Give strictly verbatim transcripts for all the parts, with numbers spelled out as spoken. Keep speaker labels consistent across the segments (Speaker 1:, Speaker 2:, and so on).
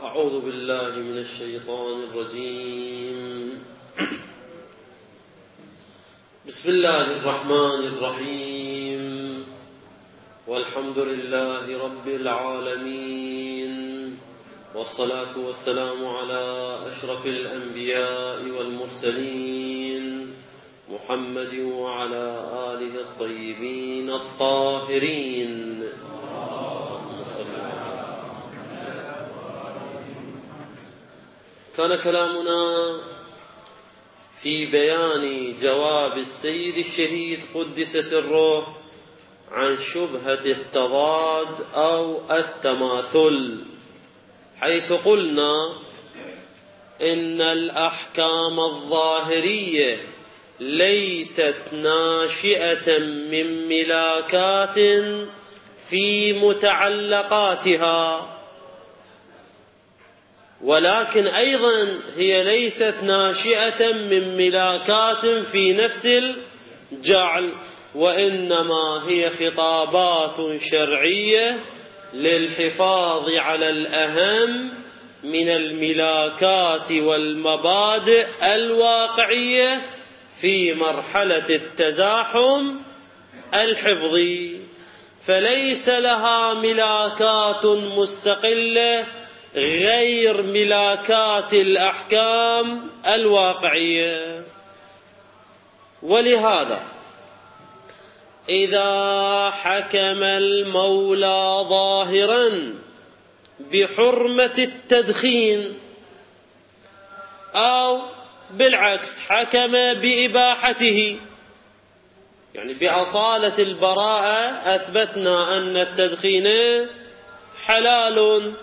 Speaker 1: أعوذ بالله من الشيطان الرجيم. بسم الله الرحمن الرحيم، والحمد لله رب العالمين، والصلاة والسلام على أشرف الأنبياء والمرسلين محمد وعلى آله الطيبين الطاهرين. كان كلامنا في بيان جواب السيد الشهيد قدس سره عن شبهة التضاد أو التماثل، حيث قلنا إن الأحكام الظاهرية ليست ناشئة من ملاكات في متعلقاتها، ولكن أيضا هي ليست ناشئة من ملاكات في نفس الجعل، وإنما هي خطابات شرعية للحفاظ على الأهم من الملاكات والمبادئ الواقعية في مرحلة التزاحم الحفظي، فليس لها ملاكات مستقلة غير ملاكات الأحكام الواقعية. ولهذا إذا حكم المولى ظاهرا بحرمة التدخين أو بالعكس حكم بإباحته، يعني بأصالة البراءة أثبتنا أن التدخين حلال،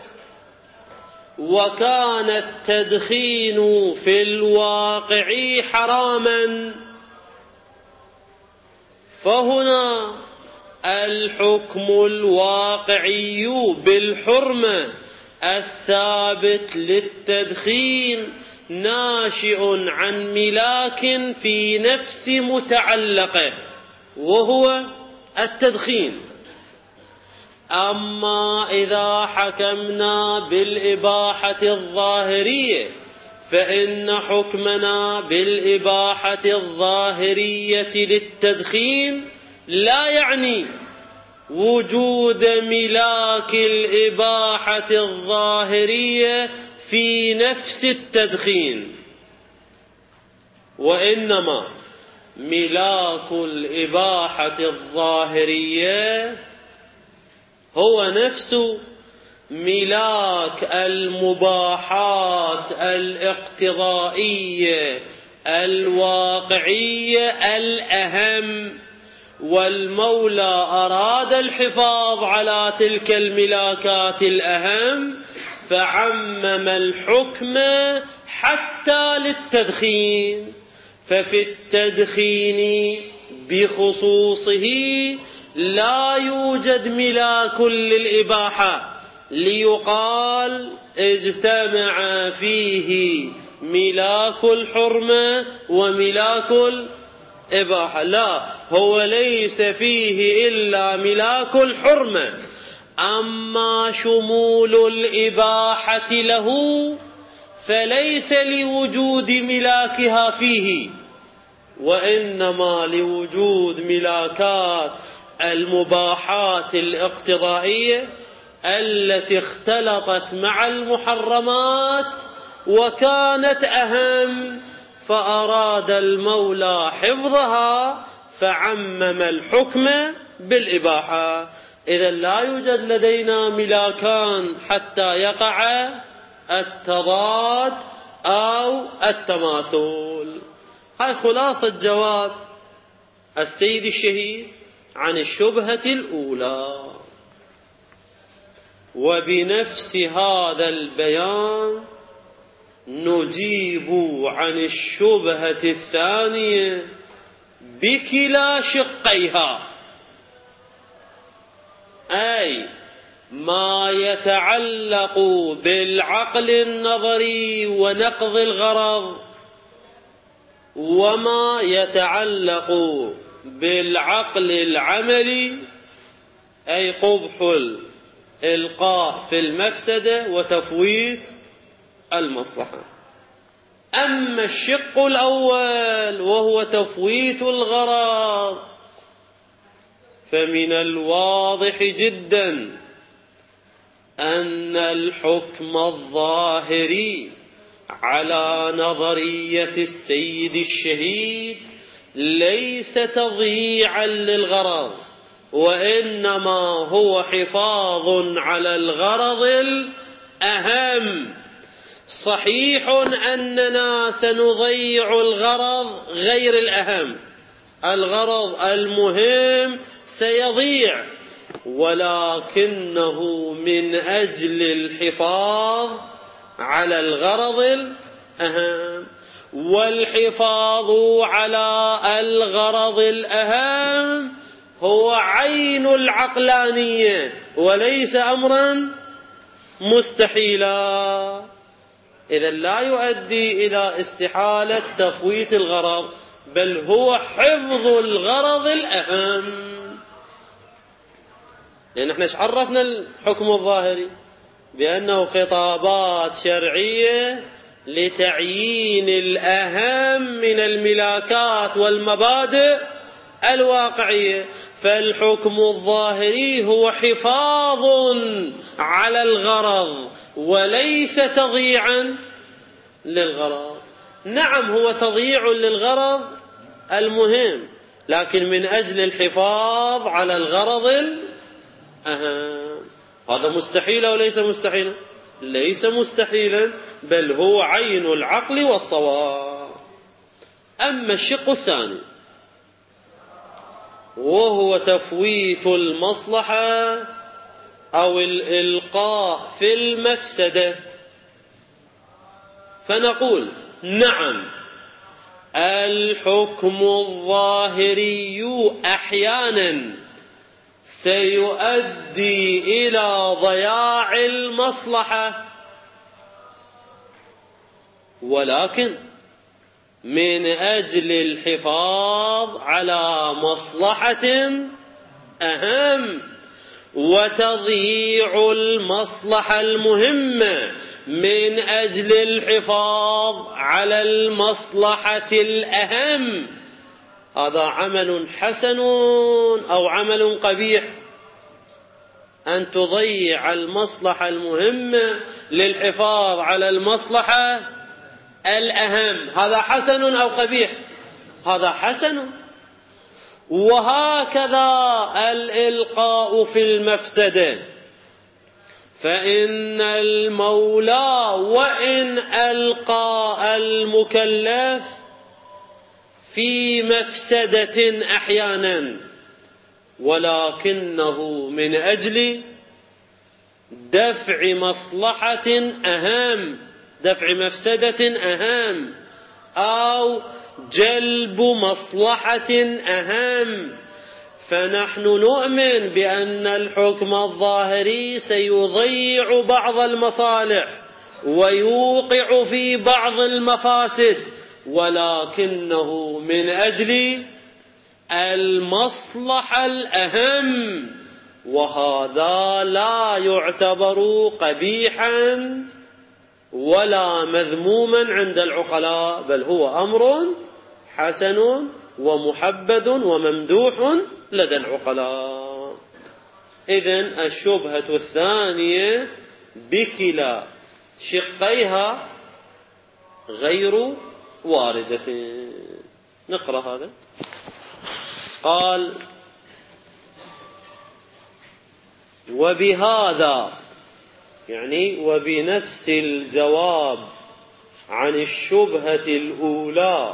Speaker 1: وكان التدخين في الواقع حراما، فهنا الحكم الواقعي بالحرمة الثابت للتدخين ناشئ عن ملاك في نفس متعلقه وهو التدخين. أما إذا حكمنا بالإباحة الظاهرية فإن حكمنا بالإباحة الظاهرية للتدخين لا يعني وجود ملاك الإباحة الظاهرية في نفس التدخين، وإنما ملاك الإباحة الظاهرية هو نفس ملاك المباحات الاقتضائية الواقعية الأهم، والمولى أراد الحفاظ على تلك الملاكات الأهم فعمم الحكم حتى للتدخين، ففي التدخين بخصوصه لا يوجد ملاك للإباحة ليقال اجتمع فيه ملاك الحرمة وملاك الإباحة، لا، هو ليس فيه إلا ملاك الحرمة، أما شمول الإباحة له فليس لوجود ملاكها فيه، وإنما لوجود ملاكات المباحات الاقتضائية التي اختلطت مع المحرمات وكانت أهم، فأراد المولى حفظها فعمم الحكم بالإباحة. إذا لا يوجد لدينا ملاكان حتى يقع التضاد أو التماثل. هاي خلاصة جواب السيد الشهيد عن الشبهة الأولى. وبنفس هذا البيان نجيب عن الشبهة الثانية بكلا شقيها، أي ما يتعلق بالعقل النظري ونقض الغرض، وما يتعلق بالعقل العملي أي قبح إلقاء في المفسدة وتفويت المصلحة. أما الشق الأول وهو تفويت الغرض فمن الواضح جدا أن الحكم الظاهري على نظرية السيد الشهيد ليس تضييعا للغرض، وإنما هو حفاظ على الغرض الأهم. صحيح أننا سنضيع الغرض غير الأهم، الغرض المهم سيضيع، ولكنه من أجل الحفاظ على الغرض الأهم. والحفاظ على الغرض الأهم هو عين العقلانية وليس أمرا مستحيلا، إذا لا يؤدي إلى استحالة تفويت الغرض، بل هو حفظ الغرض الأهم. لأن احنا ايش عرفنا الحكم الظاهري؟ بأنه خطابات شرعية لتعيين الأهم من الملاكات والمبادئ الواقعية. فالحكم الظاهري هو حفاظ على الغرض وليس تضييعا للغرض. نعم هو تضييع للغرض المهم، لكن من أجل الحفاظ على الغرض الأهم. هذا مستحيل أو ليس مستحيلا؟ ليس مستحيلا، بل هو عين العقل والصواب. أما الشق الثاني وهو تفويت المصلحة أو الإلقاء في المفسدة، فنقول نعم الحكم الظاهري أحيانا سيؤدي إلى ضياع المصلحة، ولكن من أجل الحفاظ على مصلحة أهم وتضييع المصلحة المهمة من أجل الحفاظ على المصلحة الأهم، هذا عمل حسن أو عمل قبيح؟ أن تضيع المصلحة المهمة للحفاظ على المصلحة الأهم، هذا حسن أو قبيح؟ هذا حسن. وهكذا الإلقاء في المفسدة، فإن المولى وإن ألقى المكلف في مفسدة أحيانا، ولكنه من أجل دفع مصلحة أهم، دفع مفسدة أهم، أو جلب مصلحة أهم. فنحن نؤمن بأن الحكم الظاهري سيضيع بعض المصالح ويوقع في بعض المفاسد، ولكنه من أجل المصلحة الأهم، وهذا لا يعتبر قبيحا ولا مذموما عند العقلاء، بل هو أمر حسن ومحبذ وممدوح لدى العقلاء. إذن الشبهة الثانية بكلا شقيها غير واردة. نقرأ هذا. قال: وبهذا، يعني وبنفس الجواب عن الشبهة الأولى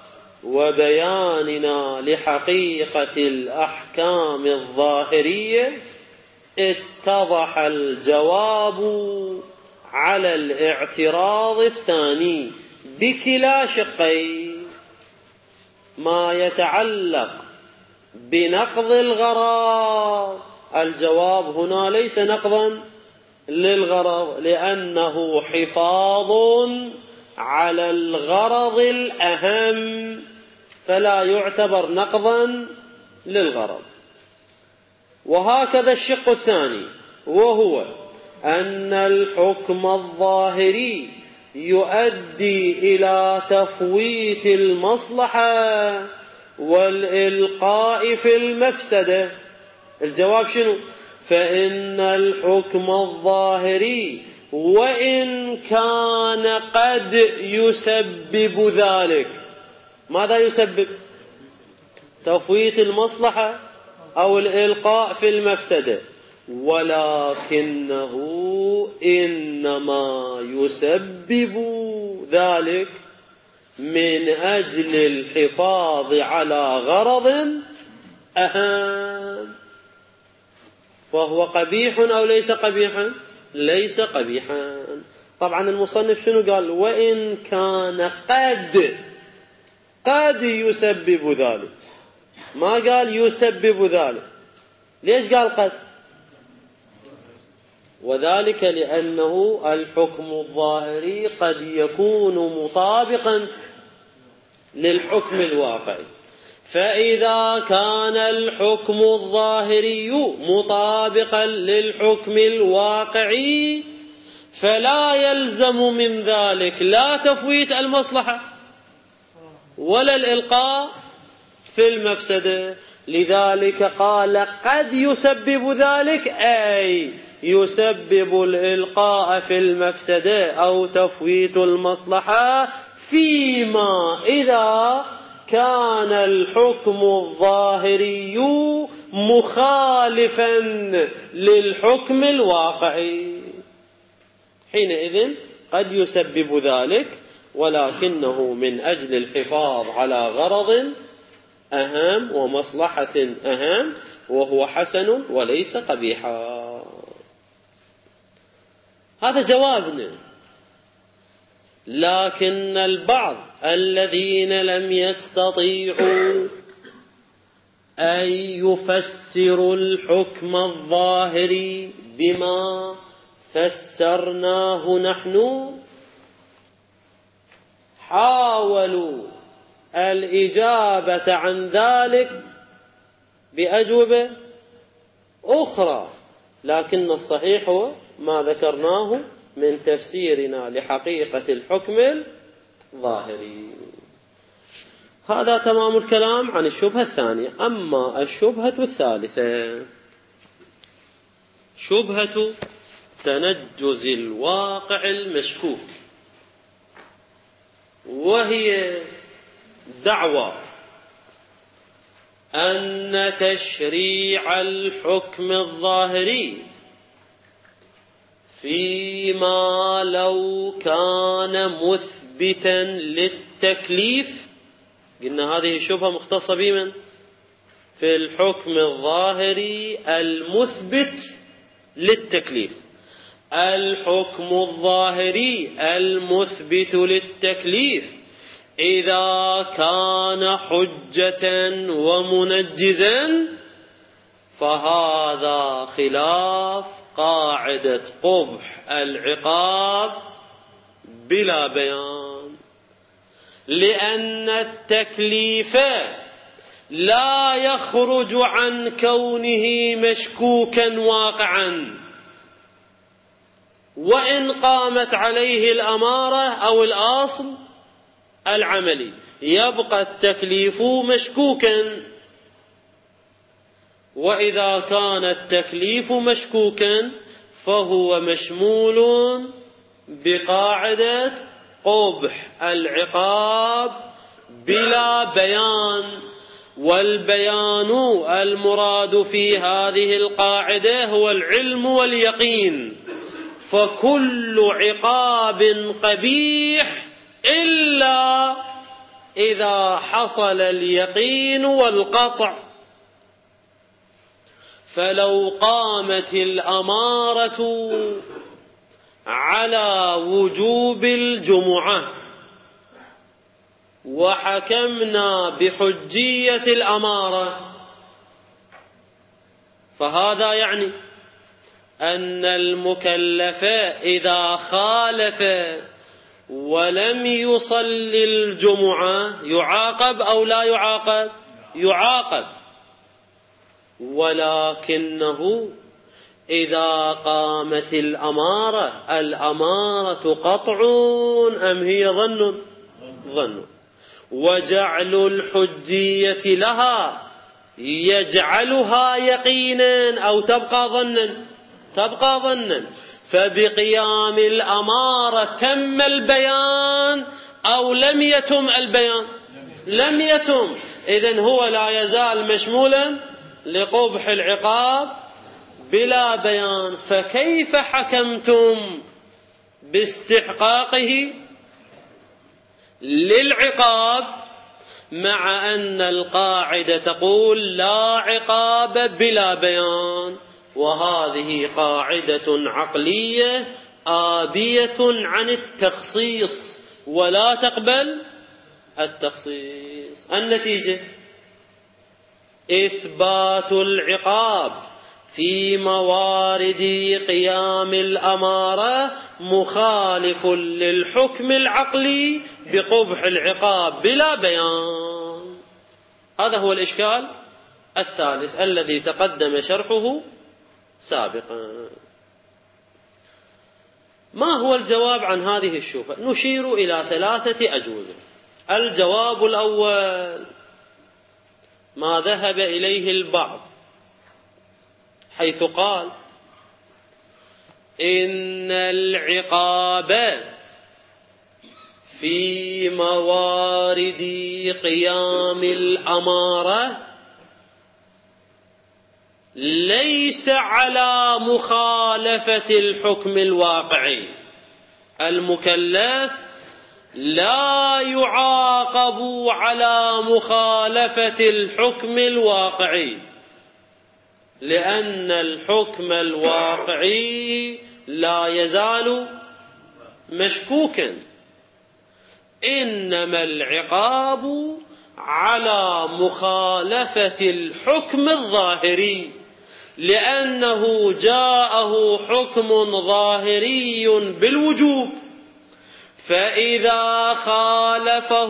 Speaker 1: وبياننا لحقيقة الأحكام الظاهرية، اتضح الجواب على الاعتراض الثاني بكلا شقي. ما يتعلق بنقض الغرض، الجواب هنا ليس نقضا للغرض، لأنه حفاظ على الغرض الأهم، فلا يعتبر نقضا للغرض. وهكذا الشق الثاني وهو أن الحكم الظاهري يؤدي إلى تفويت المصلحة والإلقاء في المفسدة. الجواب شنو؟ فإن الحكم الظاهري وإن كان قد يسبب ذلك، ماذا يسبب؟ تفويت المصلحة أو الإلقاء في المفسدة، ولكنه إنما يسبب ذلك من أجل الحفاظ على غرض أهم. فهو قبيح أو ليس قبيحا؟ ليس قبيحا. طبعا المصنف شنو قال؟ وإن كان قد قد يسبب ذلك، ما قال يسبب ذلك. ليش قال قد؟ وذلك لأنه الحكم الظاهري قد يكون مطابقا للحكم الواقعي، فإذا كان الحكم الظاهري مطابقا للحكم الواقعي فلا يلزم من ذلك لا تفويت المصلحة ولا الإلقاء في المفسدة. لذلك قال قد يسبب ذلك، أي يسبب الإلقاء في المفسدة أو تفويت المصلحة فيما إذا كان الحكم الظاهري مخالفا للحكم الواقعي. حينئذ قد يسبب ذلك ولكنه من أجل الحفاظ على غرض أهم ومصلحة أهم، وهو حسن وليس قبيحا. هذا جوابنا. لكن البعض الذين لم يستطيعوا أن يفسروا الحكم الظاهري بما فسرناه نحن حاولوا الإجابة عن ذلك بأجوبة أخرى، لكن الصحيح هو ما ذكرناه من تفسيرنا لحقيقة الحكم الظاهري. هذا تمام الكلام عن الشبهة الثانية. أما الشبهة الثالثة شبهة تنجز الواقع المشكوك، وهي دعوى أن تشريع الحكم الظاهري فيما لو كان مثبتا للتكليف، قلنا هذه شبهة مختصة بمن؟ في الحكم الظاهري المثبت للتكليف. الحكم الظاهري المثبت للتكليف إذا كان حجة ومنجزا فهذا خلاف قاعدة قبح العقاب بلا بيان، لأن التكليف لا يخرج عن كونه مشكوكا واقعا، وإن قامت عليه الأمارة أو الأصل العملي يبقى التكليف مشكوكا. وإذا كان التكليف مشكوكا فهو مشمول بقاعدة قبح العقاب بلا بيان. والبيان المراد في هذه القاعدة هو العلم واليقين، فكل عقاب قبيح إلا إذا حصل اليقين والقطع. فلو قامت الأمارة على وجوب الجمعة وحكمنا بحجية الأمارة فهذا يعني أن المكلف إذا خالف ولم يصلي الجمعة يعاقب أو لا يعاقب؟ يعاقب. ولكنه إذا قامت الأمارة، الأمارة قطع أم هي ظن؟ ظن. وجعل الحجية لها يجعلها يقينا أو تبقى ظنا؟ تبقى ظنا. فبقيام الأمارة تم البيان أو لم يتم البيان؟ لم يتم. إذن هو لا يزال مشمولا لقبح العقاب بلا بيان. فكيف حكمتم باستحقاقه للعقاب مع أن القاعدة تقول لا عقاب بلا بيان؟ وهذه قاعدة عقلية آبية عن التخصيص ولا تقبل التخصيص. النتيجة إثبات العقاب في موارد قيام الأمارة مخالف للحكم العقلي بقبح العقاب بلا بيان. هذا هو الإشكال الثالث الذي تقدم شرحه سابقا. ما هو الجواب عن هذه الشبهة؟ نشير إلى ثلاثة أجوبة. الجواب الأول ما ذهب إليه البعض، حيث قال إن العقاب في موارد قيام الأمارة ليس على مخالفة الحكم الواقعي. المكلف لا يعاقب على مخالفة الحكم الواقعي، لأن الحكم الواقعي لا يزال مشكوكا. إنما العقاب على مخالفة الحكم الظاهري، لأنه جاءه حكم ظاهري بالوجوب، فإذا خالفه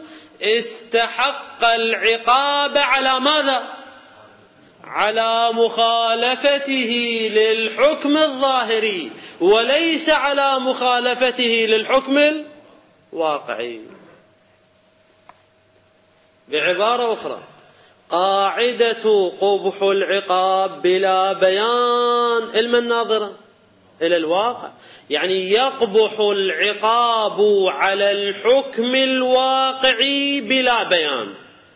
Speaker 1: استحق العقاب على ماذا؟ على مخالفته للحكم الظاهري وليس على مخالفته للحكم الواقعي. بعبارة أخرى، قاعدة قبح العقاب بلا بيان علم الناظرة إلى الواقع، يعني يقبح العقاب على الحكم الواقعي بلا بيان.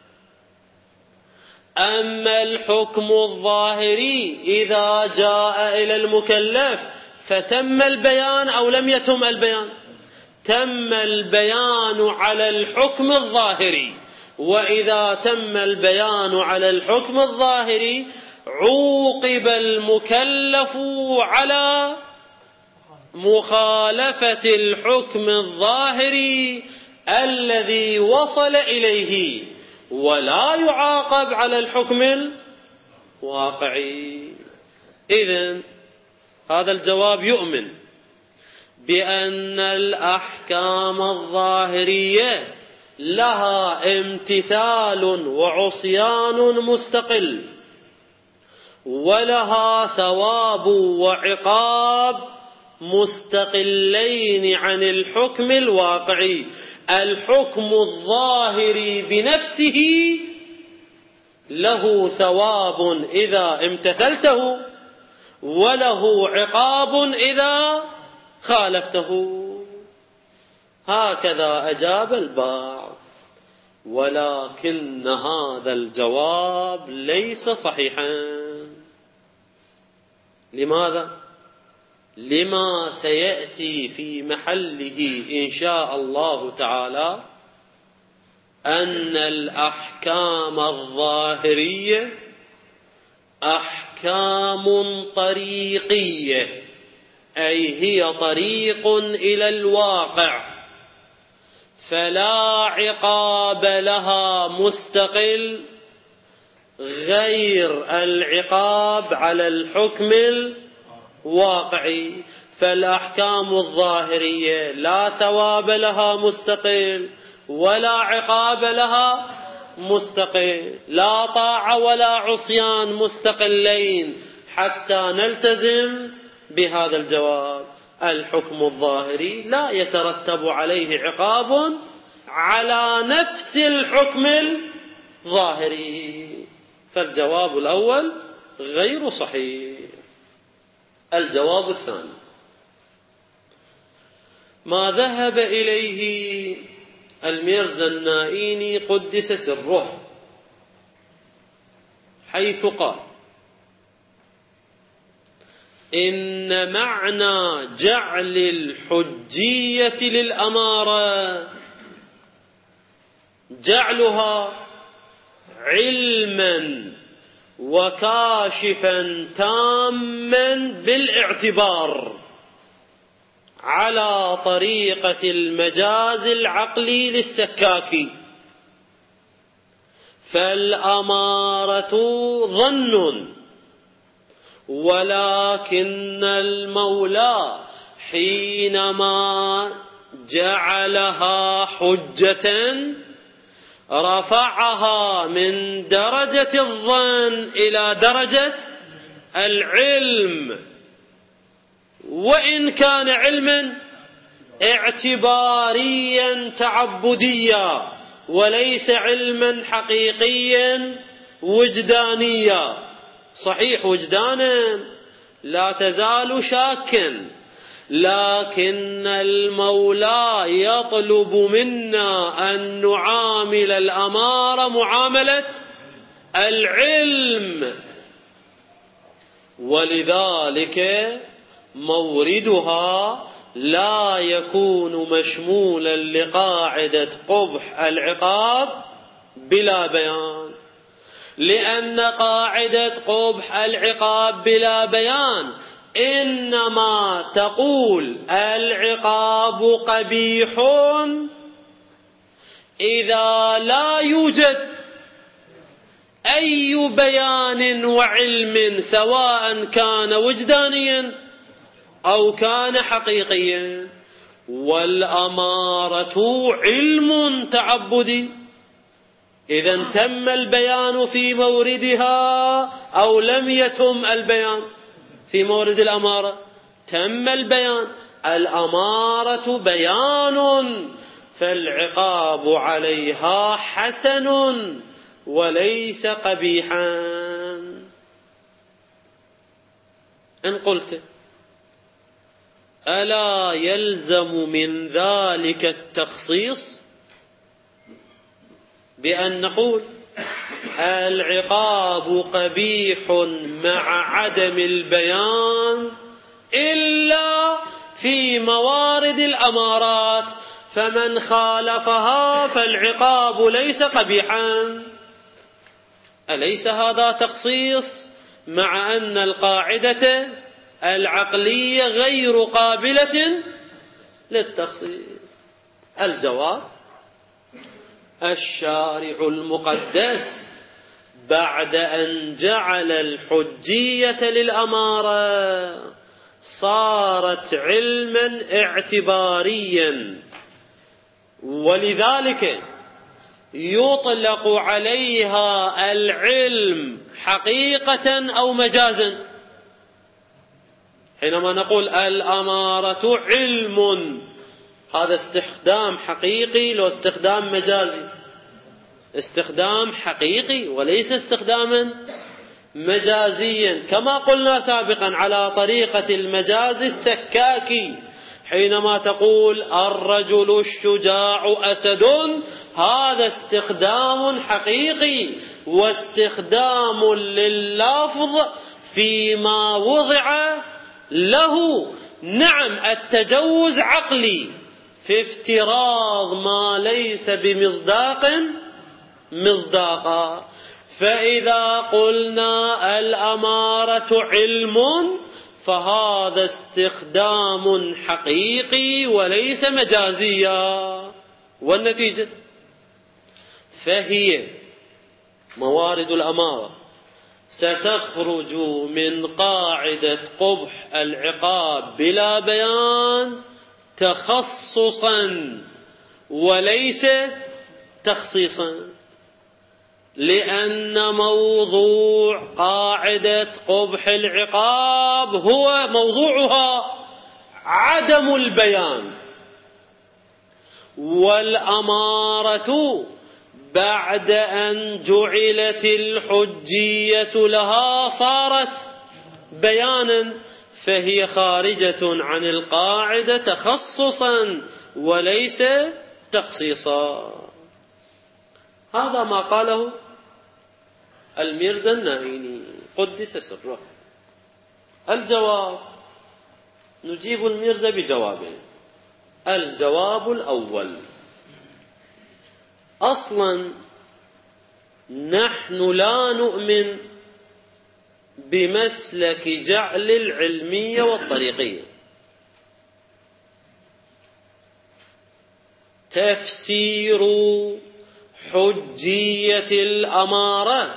Speaker 1: أما الحكم الظاهري إذا جاء إلى المكلف فتم البيان أو لم يتم البيان؟ تم البيان على الحكم الظاهري. وإذا تم البيان على الحكم الظاهري عوقب المكلف على مخالفة الحكم الظاهري الذي وصل إليه، ولا يعاقب على الحكم الواقعي. إذن هذا الجواب يؤمن بأن الأحكام الظاهرية لها امتثال وعصيان مستقل، ولها ثواب وعقاب مستقلين عن الحكم الواقعي. الحكم الظاهري بنفسه له ثواب إذا امتثلته، وله عقاب إذا خالفته. هكذا أجاب البعض، ولكن هذا الجواب ليس صحيحا. لماذا؟ لما سيأتي في محله إن شاء الله تعالى، أن الأحكام الظاهرية أحكام طريقية، أي هي طريق إلى الواقع، فلا عقاب لها مستقل غير العقاب على الحكم الواقعي. فالأحكام الظاهرية لا ثواب لها مستقل ولا عقاب لها مستقل، لا طاعة ولا عصيان مستقلين، حتى نلتزم بهذا الجواب. الحكم الظاهري لا يترتب عليه عقاب على نفس الحكم الظاهري، فالجواب الأول غير صحيح. الجواب الثاني ما ذهب إليه الميرزا النائيني قدس سره، حيث قال إن معنى جعل الحجية للأمارة جعلها علما وكاشفا تاما بالاعتبار على طريقة المجاز العقلي للسكاكي، فالأمارة ظن، ولكن المولى حينما جعلها حجة رفعها من درجة الظن إلى درجة العلم، وإن كان علما اعتباريا تعبديا وليس علما حقيقيا وجدانيا. صحيح وجدانا لا تزال شاكا، لكن المولى يطلب منا أن نعامل الأمارة معاملة العلم، ولذلك موردها لا يكون مشمولا لقاعدة قبح العقاب بلا بيان، لأن قاعدة قبح العقاب بلا بيان إنما تقول العقاب قبيح إذا لا يوجد أي بيان وعلم سواء كان وجدانيا أو كان حقيقيا، والأمارة علم تعبدي. إذا تم البيان في موردها أو لم يتم البيان في مورد الأمارة؟ تم البيان، الأمارة بيان، فالعقاب عليها حسن وليس قبيحا. إن قلت ألا يلزم من ذلك التخصيص بأن نقول العقاب قبيح مع عدم البيان إلا في موارد الأمارات، فمن خالفها فالعقاب ليس قبيحا؟ أليس هذا تخصيص مع أن القاعدة العقلية غير قابلة للتخصيص؟ الجواب الشارع المقدس بعد أن جعل الحجية للأمارة صارت علما اعتباريا، ولذلك يطلق عليها العلم حقيقة أو مجازا. حينما نقول الأمارة علم، هذا استخدام حقيقي لو استخدام مجازي؟ استخدام حقيقي وليس استخداما مجازيا، كما قلنا سابقا على طريقة المجاز السكاكي. حينما تقول الرجل الشجاع أسد، هذا استخدام حقيقي واستخدام لللفظ فيما وضع له. نعم التجوز عقلي في افتراض ما ليس بمصداق مصداقا، فإذا قلنا الأمارة علم فهذا استخدام حقيقي وليس مجازيا، والنتيجة فهي موارد الأمارة ستخرج من قاعدة قبح العقاب بلا بيان تخصصا وليس تخصيصا. لأن موضوع قاعدة قبح العقاب هو موضوعها عدم البيان، والأمارة بعد أن جعلت الحجية لها صارت بيانا، فهي خارجة عن القاعدة تخصصا وليس تخصيصا. هذا ما قاله الميرزا النائيني قدس سره. الجواب، نجيب الميرزا بجوابين. الجواب الأول: أصلا نحن لا نؤمن بمسلك جعل العلمية والطريقية. تفسير حجية الأمارة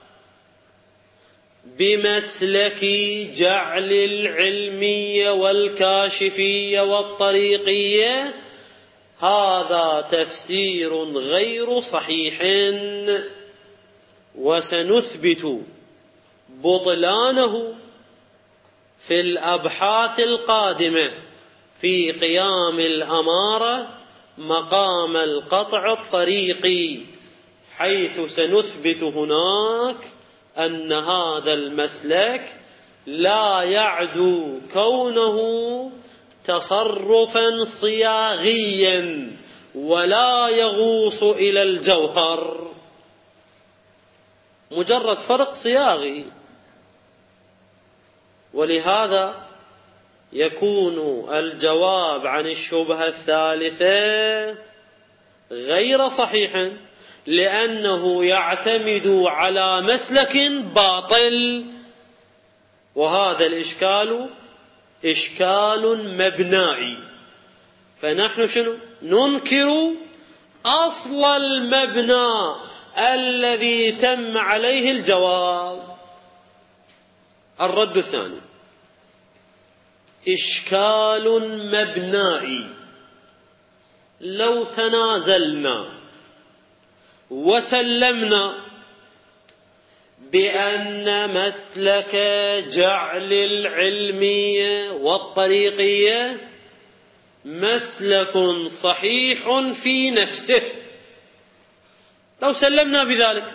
Speaker 1: بمسلك جعل العلمية والكاشفية والطريقية هذا تفسير غير صحيح، وسنثبت بطلانه في الأبحاث القادمة في قيام الأمارة مقام القطع الطريقي، حيث سنثبت هناك أن هذا المسلك لا يعدو كونه تصرفا صياغيا ولا يغوص إلى الجوهر، مجرد فرق صياغي. ولهذا يكون الجواب عن الشبهة الثالثة غير صحيح، لأنه يعتمد على مسلك باطل، وهذا الإشكال إشكال مبنائي. فنحن شنو؟ ننكر أصل المبنى الذي تم عليه الجواب. الرد الثاني: إشكال مبنائي. لو تنازلنا وسلمنا بأن مسلك جعل العلمية والطريقية مسلك صحيح في نفسه، لو سلمنا بذلك،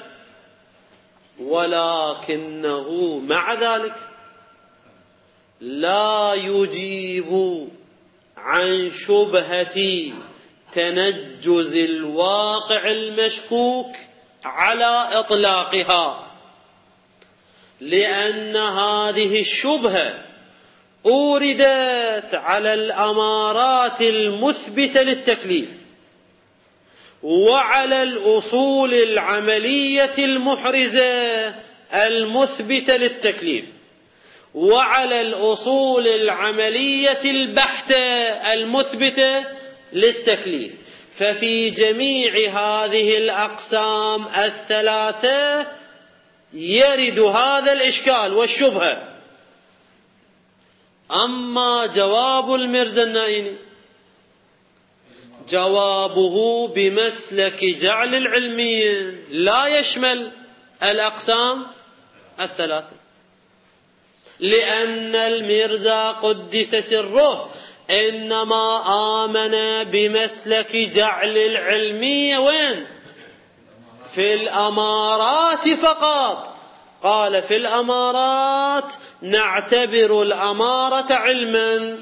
Speaker 1: ولكنه مع ذلك لا يجيب عن شبهة تنجز الواقع المشكوك على إطلاقها، لأن هذه الشبهة أوردت على الأمارات المثبتة للتكليف، وعلى الأصول العملية المحرزة المثبتة للتكليف، وعلى الأصول العملية البحتة المثبتة للتكليف. ففي جميع هذه الأقسام الثلاثة يرد هذا الإشكال والشبهة. أما جواب الميرزا النائيني جوابه بمسلك جعل العلمية لا يشمل الأقسام الثلاثة، لأن الميرزا قدس سره إنما آمن بمسلك جعل العلمية وين؟ في الأمارات فقط. قال في الأمارات نعتبر الأمارة علما.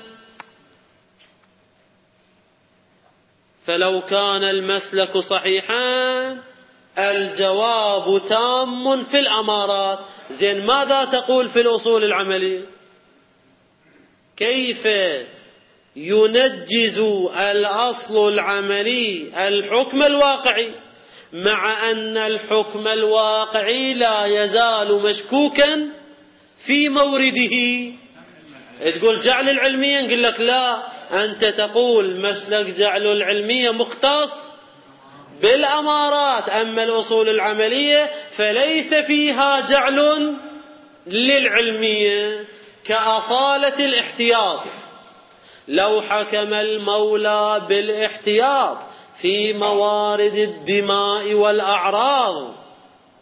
Speaker 1: فلو كان المسلك صحيحا الجواب تام في الأمارات. زين، ماذا تقول في الأصول العملية؟ كيف ينجز الأصل العملي الحكم الواقعي، مع أن الحكم الواقعي لا يزال مشكوكا في مورده؟ تقول جعل العلمية، نقول لك لا، أنت تقول مسلك جعل العلمية مختص بالأمارات، أما الأصول العملية فليس فيها جعل للعلمية، كأصالة الاحتياط. لو حكم المولى بالاحتياط في موارد الدماء والأعراض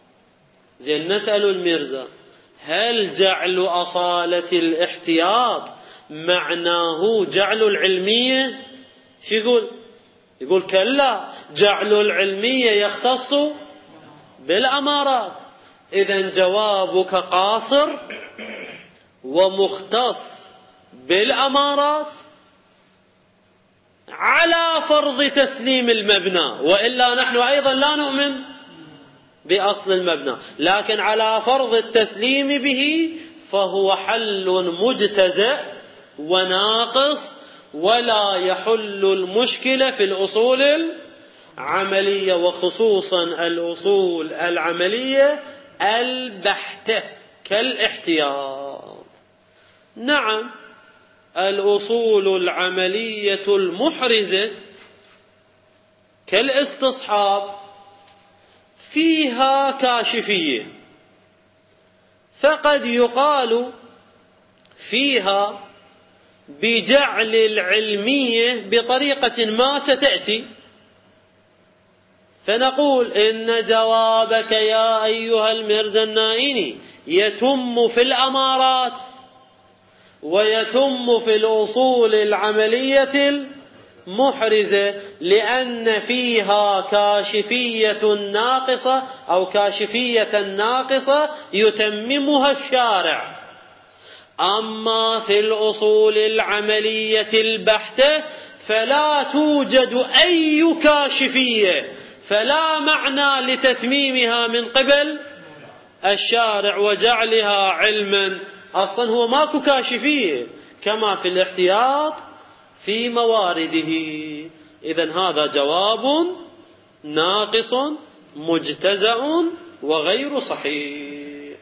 Speaker 1: زين نسأل الميرزا: هل جعل أصالة الاحتياط معناه جعل العلمية؟ شو يقول؟ يقول كلا، جعل العلمية يختص بالأمارات. إذن جوابك قاصر ومختص بالأمارات على فرض تسليم المبنى، وإلا نحن أيضا لا نؤمن بأصل المبنى، لكن على فرض التسليم به فهو حل مجتزئ وناقص، ولا يحل المشكلة في الأصول العملية، وخصوصا الأصول العملية البحتة كالاحتياط. نعم، الأصول العملية المحرزة كالاستصحاب فيها كاشفية، فقد يقال فيها بجعل العلمية بطريقة ما ستأتي، فنقول إن جوابك يا أيها الميرزا النائني يتم في الأمارات ويتم في الأصول العملية المحرزة، لأن فيها كاشفية ناقصة أو كاشفية ناقصة يتممها الشارع. أما في الأصول العملية البحتة فلا توجد أي كاشفية، فلا معنى لتتميمها من قبل الشارع وجعلها علما. أصلا هو ماكو كاشفية كما في الاحتياط في موارده. إذن هذا جواب ناقص مجتزأ وغير صحيح.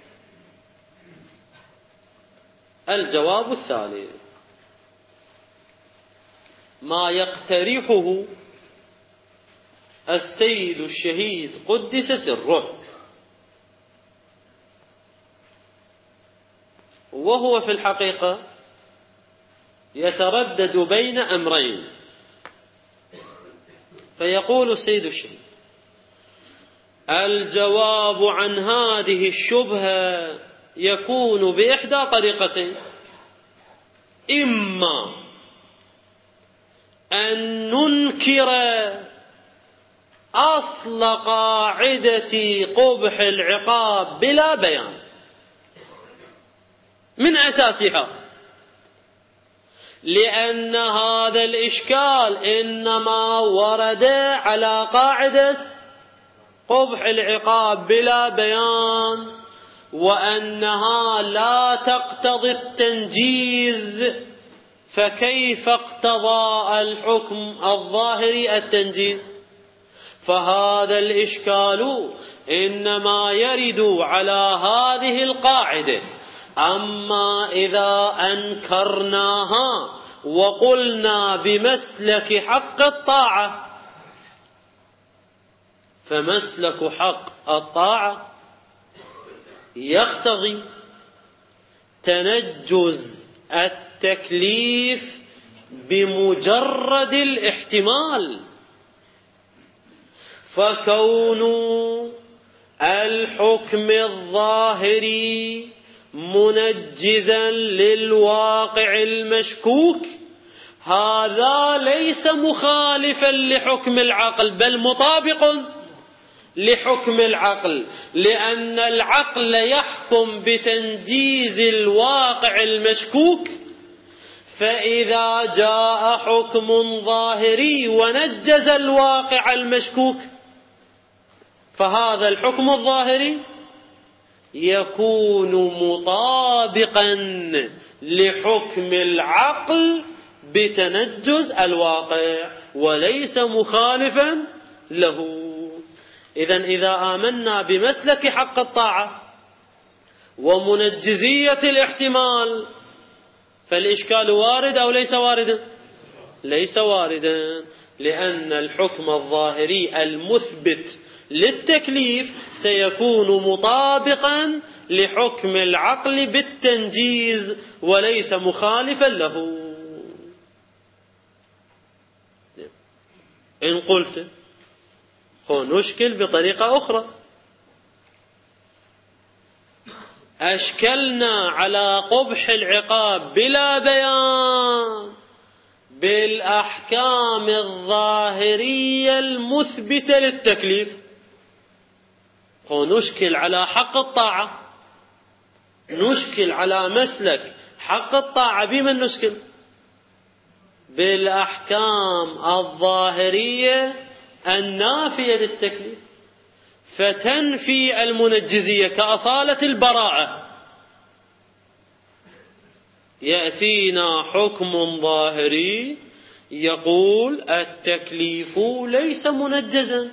Speaker 1: الجواب الثالث: ما يقترحه السيد الشهيد قدس سره، وهو في الحقيقة يتردد بين أمرين. فيقول السيد الشهيد: الجواب عن هذه الشبهة يكون بإحدى طريقتين: إما أن ننكر أصل قاعدة قبح العقاب بلا بيان من أساسها، لأن هذا الإشكال إنما ورد على قاعدة قبح العقاب بلا بيان، وأنها لا تقتضي التنجيز، فكيف اقتضى الحكم الظاهري التنجيز؟ فهذا الإشكال إنما يرد على هذه القاعدة. أما إذا أنكرناها وقلنا بمسلك حق الطاعة، فمسلك حق الطاعة يقتضي تنجز التكليف بمجرد الاحتمال، فكون الحكم الظاهري منجزا للواقع المشكوك هذا ليس مخالفا لحكم العقل، بل مطابق لحكم العقل، لأن العقل يحكم بتنجيز الواقع المشكوك. فإذا جاء حكم ظاهري ونجز الواقع المشكوك فهذا الحكم الظاهري يكون مطابقا لحكم العقل بتنجز الواقع وليس مخالفا له. إذن إذا آمنا بمسلك حق الطاعة ومنجزية الاحتمال فالإشكال وارد أو ليس واردا؟ ليس واردا، لأن الحكم الظاهري المثبت للتكليف سيكون مطابقا لحكم العقل بالتنجيز وليس مخالفا له. إن قلت نشكل بطريقة أخرى، أشكلنا على قبح العقاب بلا بيان بالأحكام الظاهرية المثبتة للتكليف، ونشكل على حق الطاعة، نشكل على مسلك حق الطاعة. بمن نشكل؟ بالأحكام الظاهرية النافية للتكليف، فتنفي المنجزية كأصالة البراءة. يأتينا حكم ظاهري يقول التكليف ليس منجزا،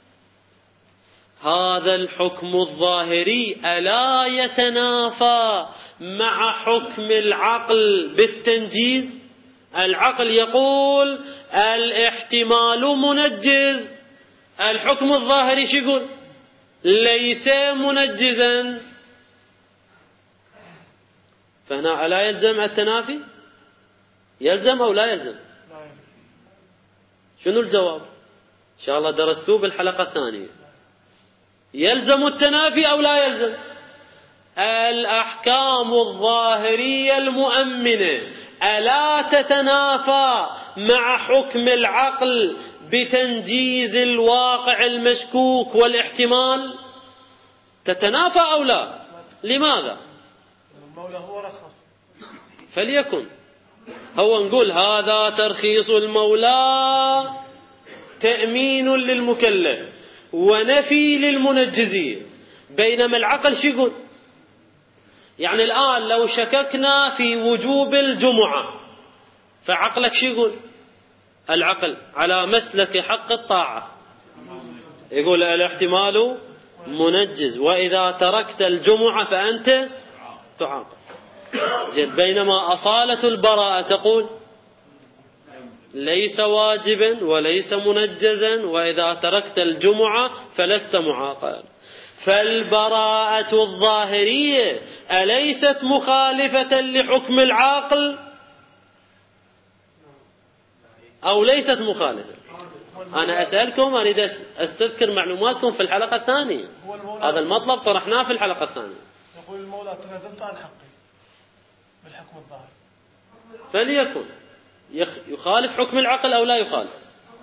Speaker 1: هذا الحكم الظاهري ألا يتنافى مع حكم العقل بالتنجيز؟ العقل يقول الاحتمال منجز، الحكم الظاهري شو يقول؟ ليس منجزا. فهنا ألا يلزم التنافي؟ يلزم أو لا يلزم؟ شنو الجواب؟ إن شاء الله درستوه بالحلقة الثانية. يلزم التنافي أو لا يلزم؟ الأحكام الظاهرية المؤمنة ألا تتنافى مع حكم العقل بتنجيز الواقع المشكوك والاحتمال؟ تتنافى أو لا؟ لماذا؟
Speaker 2: المولى هو رخص.
Speaker 1: فليكن هو نقول هذا ترخيص المولى تأمين للمكلف ونفي للمنجزية، بينما العقل شو يقول؟ يعني الآن لو شككنا في وجوب الجمعة فعقلك شو يقول؟ العقل على مسلك حق الطاعة يقول الاحتمال منجز، وإذا تركت الجمعة فأنت تعاقب. زين، بينما أصالة البراءة تقول ليس واجبا وليس منجزا، وإذا تركت الجمعة فلست معاقبا. فالبراءة الظاهرية أليست مخالفة لحكم العاقل أو ليست مخالفة؟ أنا أسألكم، أريد أستذكر معلوماتكم في الحلقة الثانية. هذا المطلب طرحناه في الحلقة الثانية.
Speaker 2: يقول المولى تنازلت عن حقي بالحكم الظاهر،
Speaker 1: فليكن يخالف حكم العقل أو لا يخالف؟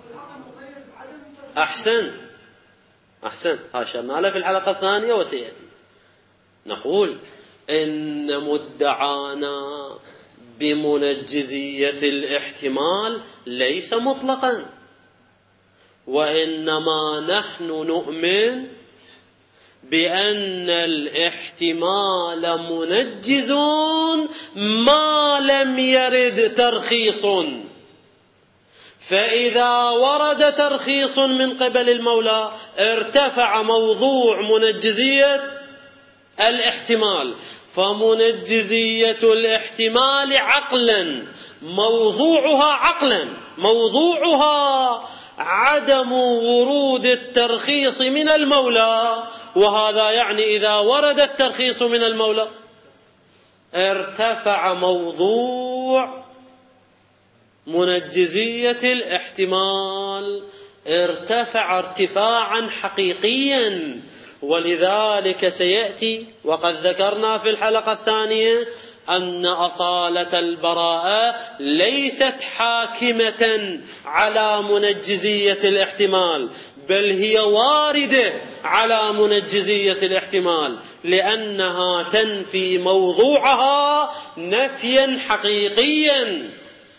Speaker 1: أحسنت أحسنت أشرنا له في الحلقة الثانية وسيأتي. نقول إن مدعانا بمنجزية الاحتمال ليس مطلقا، وإنما نحن نؤمن بأن الاحتمال منجز ما لم يرد ترخيص. فإذا ورد ترخيص من قبل المولى ارتفع موضوع منجزية الاحتمال، فمنجزية الاحتمال عقلا موضوعها عقلا موضوعها عدم ورود الترخيص من المولى، وهذا يعني إذا ورد الترخيص من المولى ارتفع موضوع منجزية الاحتمال، ارتفع ارتفاعا حقيقيا. ولذلك سيأتي وقد ذكرنا في الحلقة الثانية أن أصالة البراءة ليست حاكمة على منجزية الاحتمال، بل هي واردة على منجزية الاحتمال، لأنها تنفي موضوعها نفيا حقيقيا.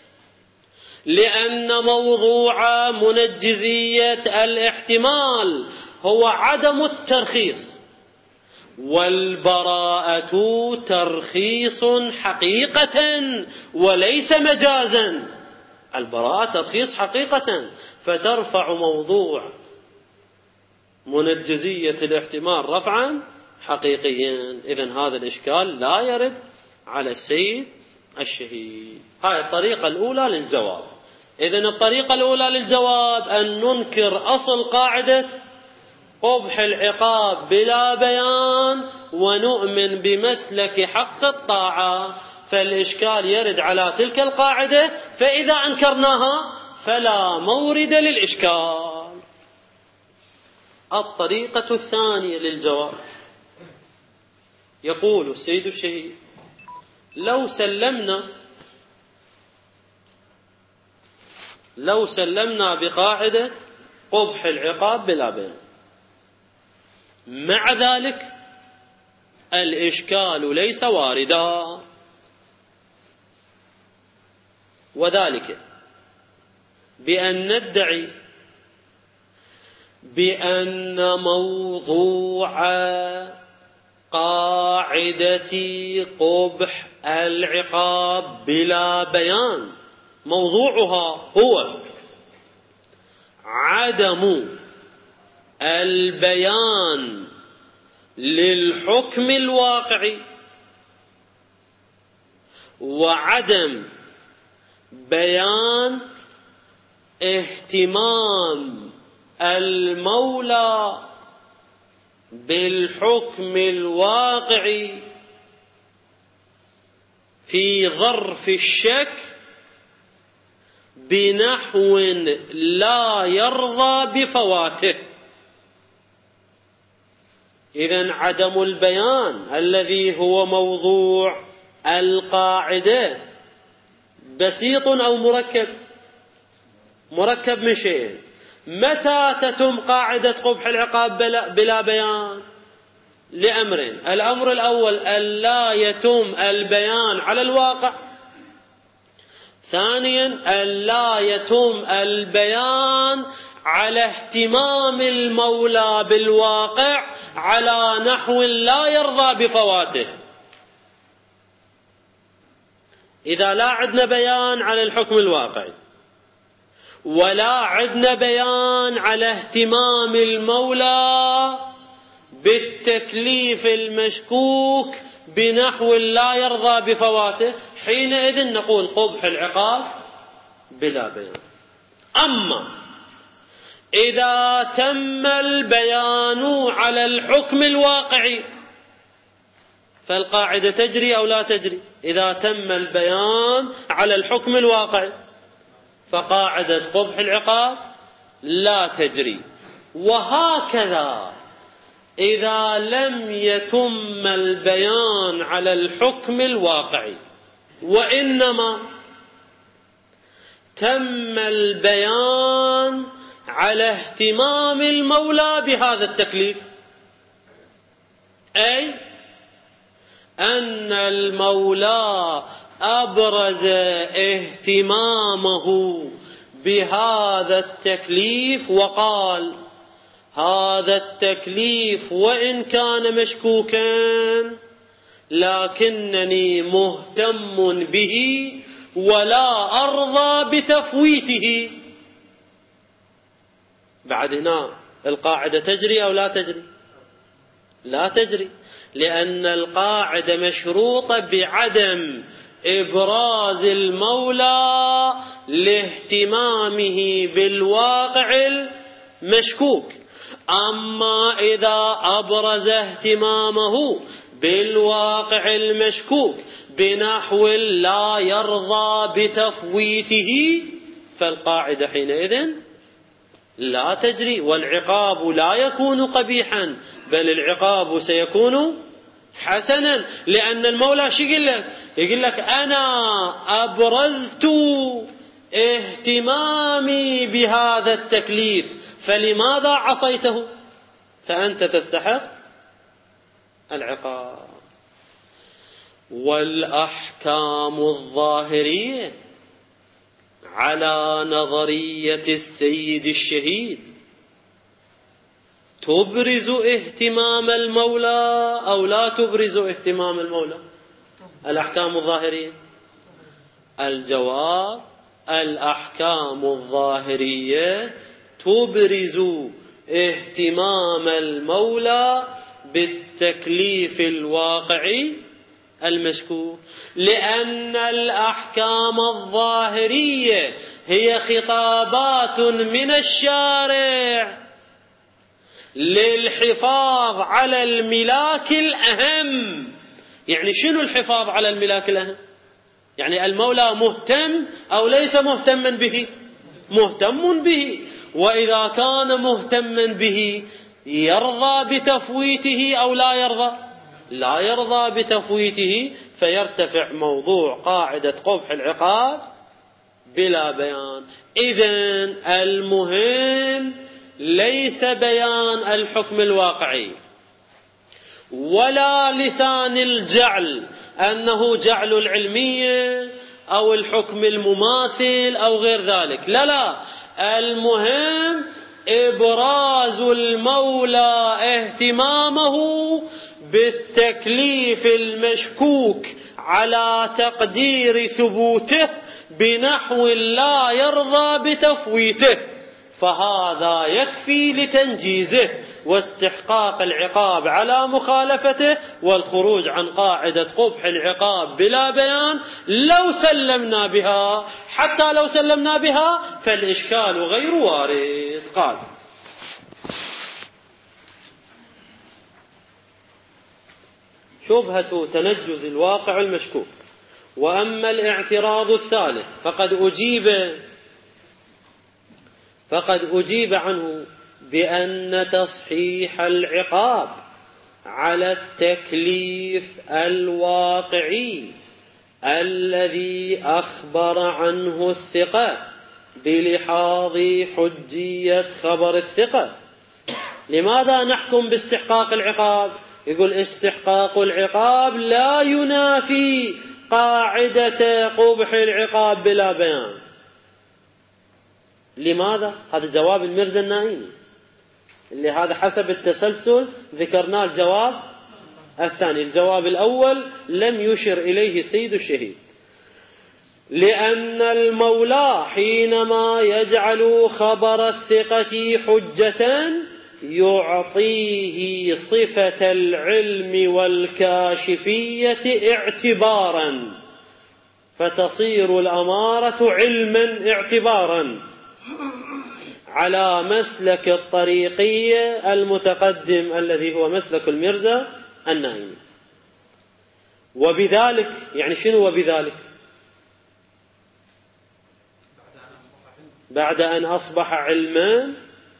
Speaker 1: لأن موضوع منجزية الاحتمال هو عدم الترخيص، والبراءة ترخيص حقيقة وليس مجازا. البراءة ترخيص حقيقة، فترفع موضوع منجزية الاحتمال رفعا حقيقيا. إذن هذا الإشكال لا يرد على السيد الشهيد. هاي الطريقة الأولى للجواب. إذن الطريقة الأولى للجواب أن ننكر أصل قاعدة قبح العقاب بلا بيان ونؤمن بمسلك حق الطاعة، فالإشكال يرد على تلك القاعدة، فإذا أنكرناها فلا مورد للإشكال. الطريقة الثانية للجواب يقول السيد الشهيد: لو سلمنا لو سلمنا بقاعدة قبح العقاب بلا بيان، مع ذلك الإشكال ليس واردا، وذلك بأن ندعي بأن موضوع قاعدة قبح العقاب بلا بيان موضوعها هو عدم البيان للحكم الواقعي، وعدم بيان اهتمام المولى بالحكم الواقعي في ظرف الشك بنحو لا يرضى بفواته. إذن عدم البيان الذي هو موضوع القاعدة بسيط أو مركب؟ مركب من شيئين. متى تتم قاعدة قبح العقاب بلا بيان؟ لأمرين: الأمر الأول ألا يتم البيان على الواقع، ثانيا ألا يتم البيان على اهتمام المولى بالواقع على نحو لا يرضى بفواته. إذا لا عدنا بيان على الحكم الواقعي ولا عدنا بيان على اهتمام المولى بالتكليف المشكوك بنحو لا يرضى بفواته، حينئذ نقول قبح العقاب بلا بيان. أما إذا تم البيان على الحكم الواقعي فالقاعدة تجري أو لا تجري؟ إذا تم البيان على الحكم الواقعي فقاعدة قبح العقاب لا تجري. وهكذا إذا لم يتم البيان على الحكم الواقعي وإنما تم البيان على اهتمام المولى بهذا التكليف، أي أن المولى أبرز اهتمامه بهذا التكليف وقال: هذا التكليف وإن كان مشكوكا لكنني مهتم به ولا أرضى بتفويته. بعد هنا القاعدة تجري أو لا تجري؟ لا تجري، لأن القاعدة مشروطة بعدم إبراز المولى لاهتمامه بالواقع المشكوك. أما إذا أبرز اهتمامه بالواقع المشكوك بنحو لا يرضى بتفويته فالقاعدة حينئذ لا تجري، والعقاب لا يكون قبيحا بل العقاب سيكون حسنا. لأن المولى شو يقول لك؟ يقول لك: أنا أبرزت اهتمامي بهذا التكليف فلماذا عصيته؟ فأنت تستحق العقاب. والأحكام الظاهرية على نظرية السيد الشهيد تبرز اهتمام المولى أو لا تبرز اهتمام المولى؟ الأحكام الظاهرية، الجواب: الأحكام الظاهرية تبرز اهتمام المولى بالتكليف الواقعي المشكوك، لأن الأحكام الظاهرية هي خطابات من الشارع للحفاظ على الملاك الأهم. يعني شنو الحفاظ على الملاك الأهم؟ يعني المولى مهتم أو ليس مهتما به؟ مهتم به، وإذا كان مهتما به يرضى بتفويته أو لا يرضى؟ لا يرضى بتفويته، فيرتفع موضوع قاعدة قبح العقاب بلا بيان. إذن المهم ليس بيان الحكم الواقعي ولا لسان الجعل أنه جعل العلمية أو الحكم المماثل أو غير ذلك، لا لا، المهم إبراز المولى اهتمامه بالتكليف المشكوك على تقدير ثبوته بنحو لا يرضى بتفويته، فهذا يكفي لتنجيزه واستحقاق العقاب على مخالفته والخروج عن قاعدة قبح العقاب بلا بيان. لو سلمنا بها، حتى لو سلمنا بها فالإشكال غير وارد. قال: شبهة تنجز الواقع المشكوك. وأما الاعتراض الثالث فقد أجيب فقد أجيب عنه بأن تصحيح العقاب على التكليف الواقعي الذي أخبر عنه الثقة بلحاظ حجية خبر الثقة. لماذا نحكم باستحقاق العقاب؟ يقول استحقاق العقاب لا ينافي قاعدة قبح العقاب بلا بيان. لماذا؟ هذا جواب الميرزا النائمي اللي هذا حسب التسلسل ذكرنا الجواب الثاني. الجواب الأول لم يشر إليه السيد الشهيد، لأن المولى حينما يجعل خبر الثقة حجة يعطيه صفة العلم والكاشفية اعتبارا، فتصير الأمارة علما اعتبارا على مسلك الطريقية المتقدم الذي هو مسلك الميرزا النائمي. وبذلك يعني شنو وبذلك؟ بعد أن أصبح علما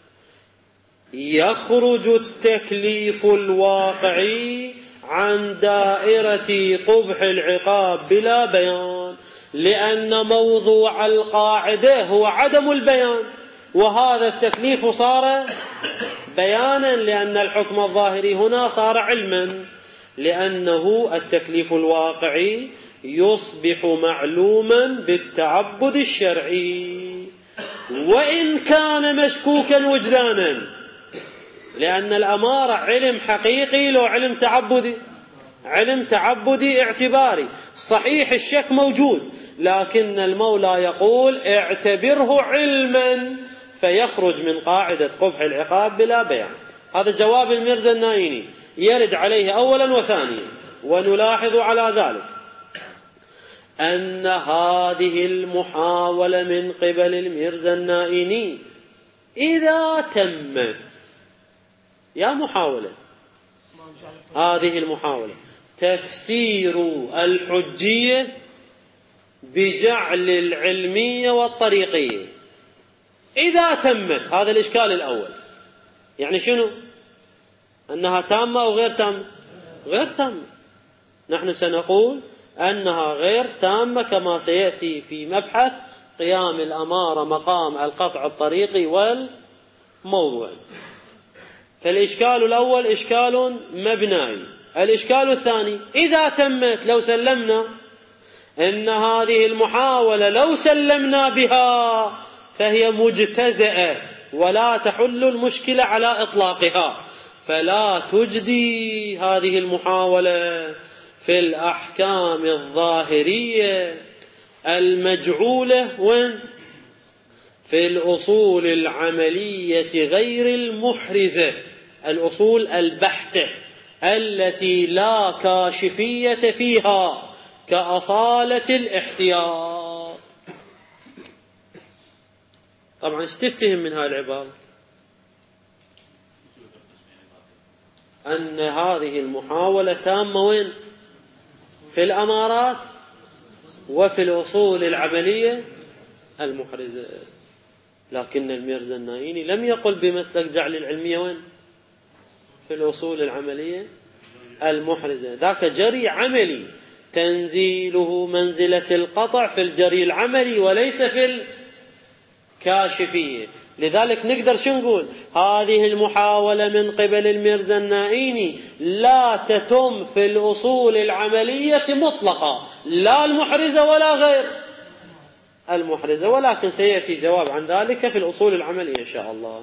Speaker 1: يخرج التكليف الواقعي عن دائرة قبح العقاب بلا بيان، لأن موضوع القاعدة هو عدم البيان، وهذا التكليف صار بيانا لأن الحكم الظاهري هنا صار علما، لأنه التكليف الواقعي يصبح معلوما بالتعبد الشرعي وإن كان مشكوكا وجدانا، لأن الأمارة علم حقيقي لو علم تعبدي، علم تعبدي اعتباري. صحيح الشك موجود، لكن المولى يقول اعتبره علما فيخرج من قاعدة قبح العقاب بلا بيان. هذا جواب الميرزا النائمي يرد عليه أولا وثانيا. ونلاحظ على ذلك أن هذه المحاولة من قبل الميرزا النائمي إذا تمت، يا محاولة هذه المحاولة تفسير الحجية بجعل العلمية والطريقية، إذا تمت هذا الإشكال الأول. يعني شنو؟ أنها تامة أو غير تامة؟ غير تامة. نحن سنقول أنها غير تامة كما سيأتي في مبحث قيام الأمارة مقام القطع الطريقي والموضوع. فالإشكال الأول إشكال مبنائي. الإشكال الثاني إذا تمت، لو سلمنا إن هذه المحاولة لو سلمنا بها فهي مجتزئة ولا تحل المشكلة على إطلاقها، فلا تجدي هذه المحاولة في الأحكام الظاهرية المجعولة وين؟ في الأصول العملية غير المحرزة، الأصول البحتة التي لا كاشفية فيها كأصالة الاحتياط. طبعا ايش تفتهم من هذه العبارة؟ أن هذه المحاولة تامة وين؟ في الأمارات وفي الأصول العملية المحرزة. لكن الميرزا النائمي لم يقل بمسلك جعل العلمية وين؟ في الأصول العملية المحرزة، ذاك جري عملي تنزيله منزلة القطع في الجري العملي وليس في الكاشفية. لذلك نقدر شو نقول؟ هذه المحاولة من قبل الميرزا النائيني لا تتم في الأصول العملية مطلقة، لا المحرزة ولا غير المحرزة، ولكن سيأتي جواب عن ذلك في الأصول العملية إن شاء الله.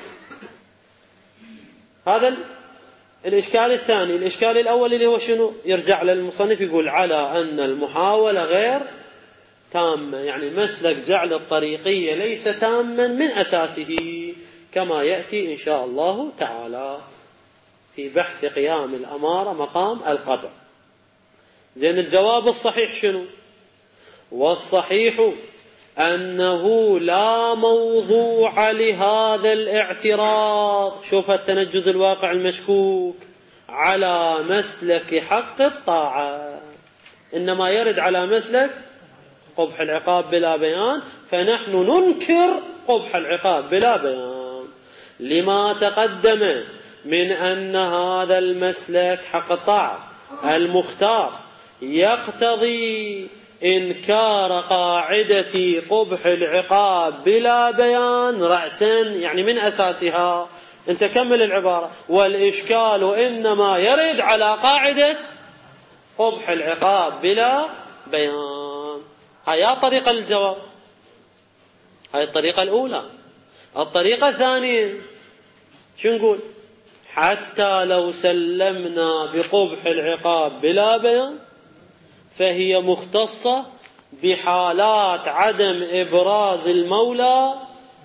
Speaker 1: هذا الإشكال الثاني. الإشكال الأول اللي هو شنو؟ يرجع للمصنف يقول على أن المحاولة غير تامة، يعني مسلك جعل الطريقية ليس تاما من أساسه، كما يأتي إن شاء الله تعالى في بحث قيام الأمارة مقام القطع. زين، الجواب الصحيح شنو؟ والصحيح أنه لا موضوع لهذا الاعتراض، شوف التنجز الواقع المشكوك، على مسلك حق الطاعة، إنما يرد على مسلك قبح العقاب بلا بيان، فنحن ننكر قبح العقاب بلا بيان لما تقدم من أن هذا المسلك حق الطاعة المختار يقتضي إنكار قاعدة قبح العقاب بلا بيان رأسا، يعني من أساسها. أنت كمل العبارة: والإشكال إنما يرد على قاعدة قبح العقاب بلا بيان. هاي طريقة الجواب، هاي الطريقة الأولى. الطريقة الثانية شو نقول؟ حتى لو سلمنا بقبح العقاب بلا بيان فهي مختصة بحالات عدم إبراز المولى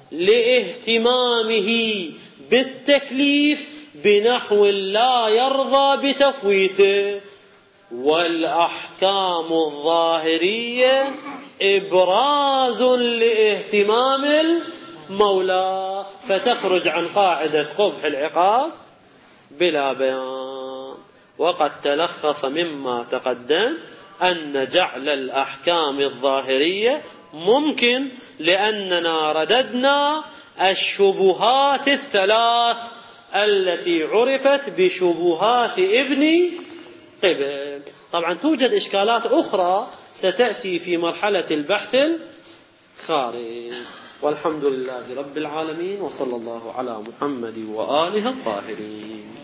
Speaker 1: لاهتمامه بالتكليف بنحو لا يرضى بتفويته، والأحكام الظاهرية إبراز لاهتمام المولى، فتخرج عن قاعدة قبح العقاب بلا بيان. وقد تلخص مما تقدم أن جعل الأحكام الظاهرية ممكن لأننا رددنا الشبهات الثلاث التي عرفت بشبهات ابن قبل. طبعا توجد إشكالات أخرى ستأتي في مرحلة البحث الخارج. والحمد لله رب العالمين، وصلى الله على محمد وآله الطاهرين.